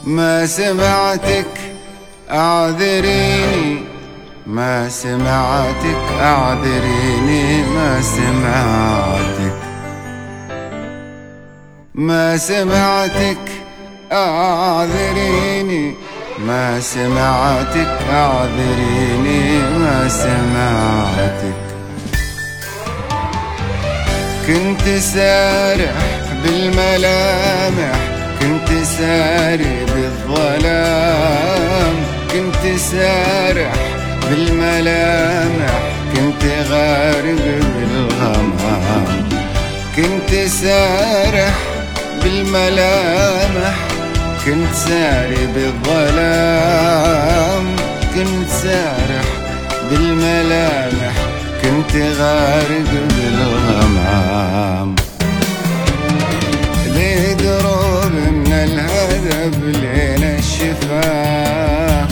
ما سمعتك أعذريني، ما سمعتك أعذريني، ما سمعتك، ما سمعتك أعذريني، ما سمعتك أعذريني، ما سمعتك. كنت سارح بالملامح، كنت ساري بالظلام، كنت سارح بالملامح، كنت غارق بالغمام، كنت سارح بالملامح، كنت ساري بالظلام، كنت سارح بالملامح، كنت غارق بالغمام. ليه دروب من الهدف لين الشفاه،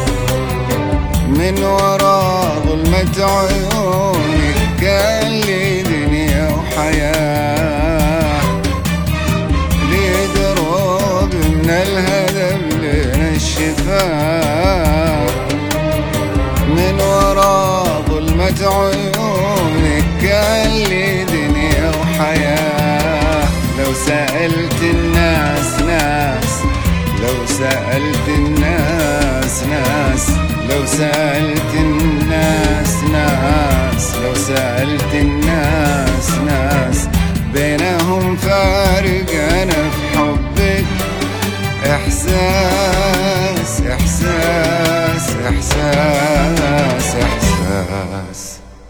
من وراء ظلمة عيونك كان لي دنيا وحياة. ليه دروب من الهدف لين الشفاه، من وراء ظلمة عيونك كان لي دنيا وحياة. لو سألت الناس ناس، لو سألت الناس ناس، لو سألت الناس ناس، لو سألت الناس ناس، بينهم فارق أنا في حبك إحساس إحساس إحساس إحساس.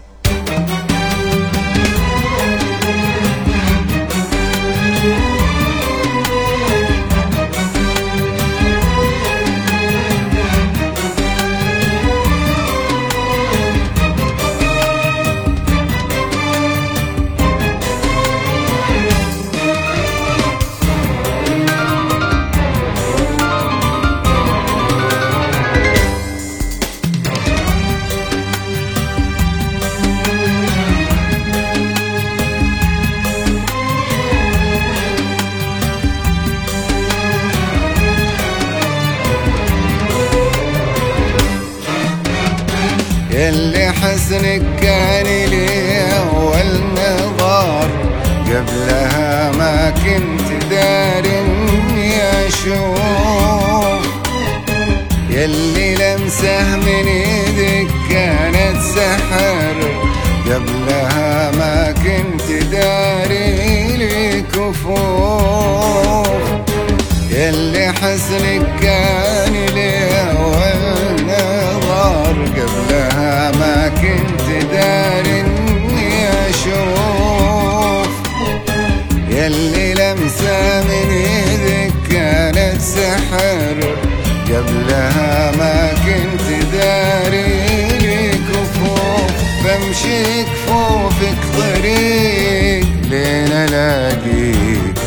يلي حسنك كان لي أول نظر، قبلها ما كنت داري إني أشوف. يلي لمسه من إيدك كانت سحر، قبلها ما كنت داري لي كفوف. يلي حسنك كان لي أول نظر، قبلها ما كنت داري إني أشوف. يلي لمسة من إيدك كانت سحر، قبلها ما كنت داري لي كفوف. بمشي كفوفك طريق لين ألاقيك،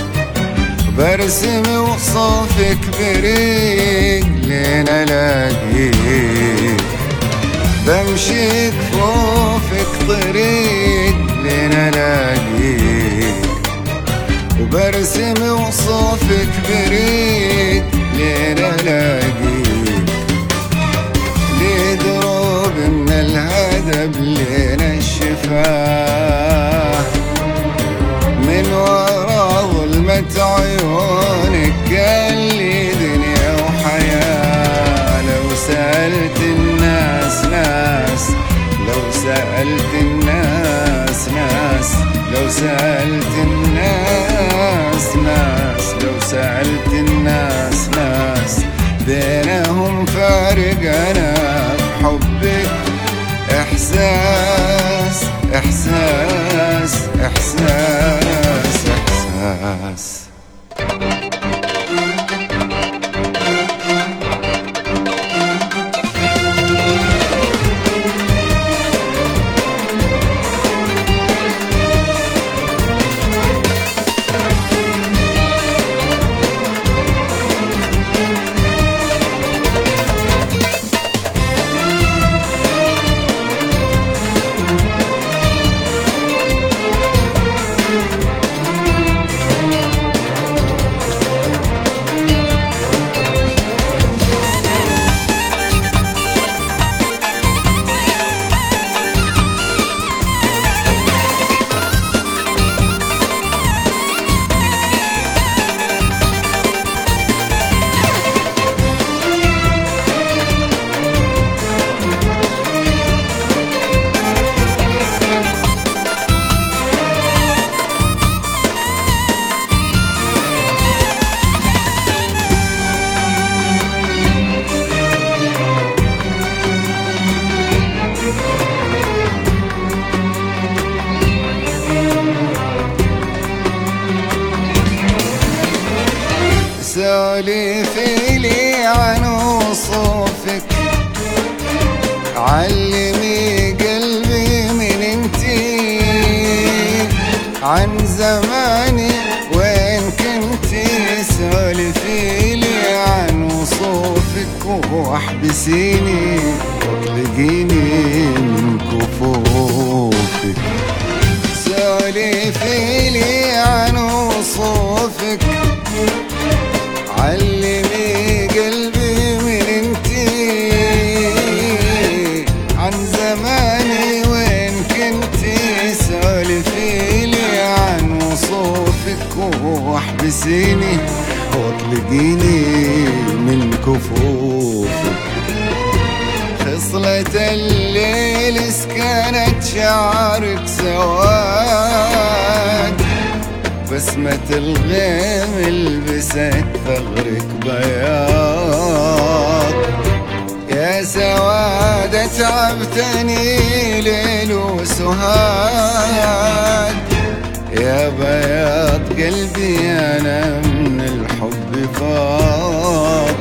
برسم وصوفك بريق لين ألاقيك. بمشي كفوفك طريق لين ألاقيك، وبرسم وصوفك بريق لين ألاقيك. ليه دروب من الهدب لين الشفاه، من وراء ظلمة عيونك كان لي دنيا وحياة. لو سألت الناس ناس، لو سألت الناس ناس، لو سألت الناس ناس، لو سألت الناس ناس، بينهم فارق أنا في حبك إحساس إحساس إحساس إحساس. سولفي لي عن وصوفك، علمي قلبي من انتي، عن زماني وين كنتي. سولفي لي عن وصوفك واحبسيني واطلقيني من كفوفك. سولفي لي عن وصوفك، علمي قلبي من انتي، عن زماني وين كنتي. سولفي لي عن وصوفك واحبسيني واطلقيني من كفوفك. خصلة الليل سكنت شعرك سواد، بسمة الغيم لبست ثغرك بياض. يا سواد تعبتني ليل وسهاد، يا بياض قلبي أنا من الحب فاض.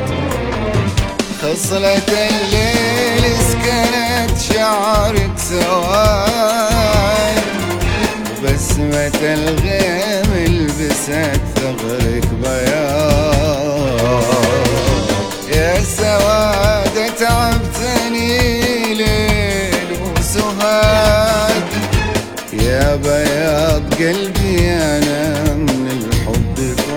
خصلة الليل سكنت شعرك سواد، بسمة الغيم لبست ثغرك بياض. يا سواد تعبتني ليل وسهاد، يا بياض قلبي أنا من الحب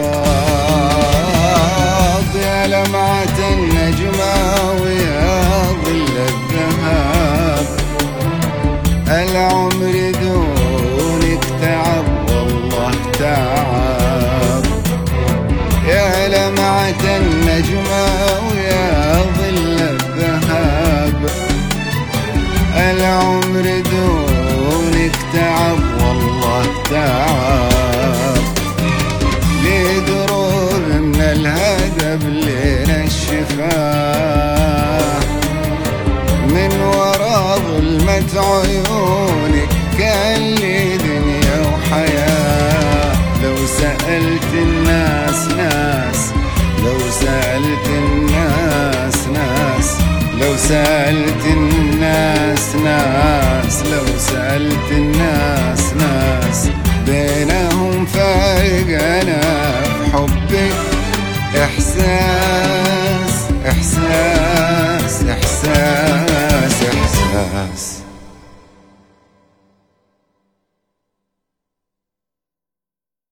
فاض. يا لمعة النجمة ويا ظل الذهب، العمر دونك تعب والله تعب. يا لمعة النجمة ويا ظل الذهب، العمر دونك تعب والله تعب. لي دروب من الهدب لين الشفاه، من ورا ظلمة عيونك كان لي دنيا وحياة. لو سألت الناس ناس، لو سألت الناس ناس، لو سألت الناس ناس، لو سألت الناس ناس، بينهم فارق أنا بحبك. إحساس إحساس إحساس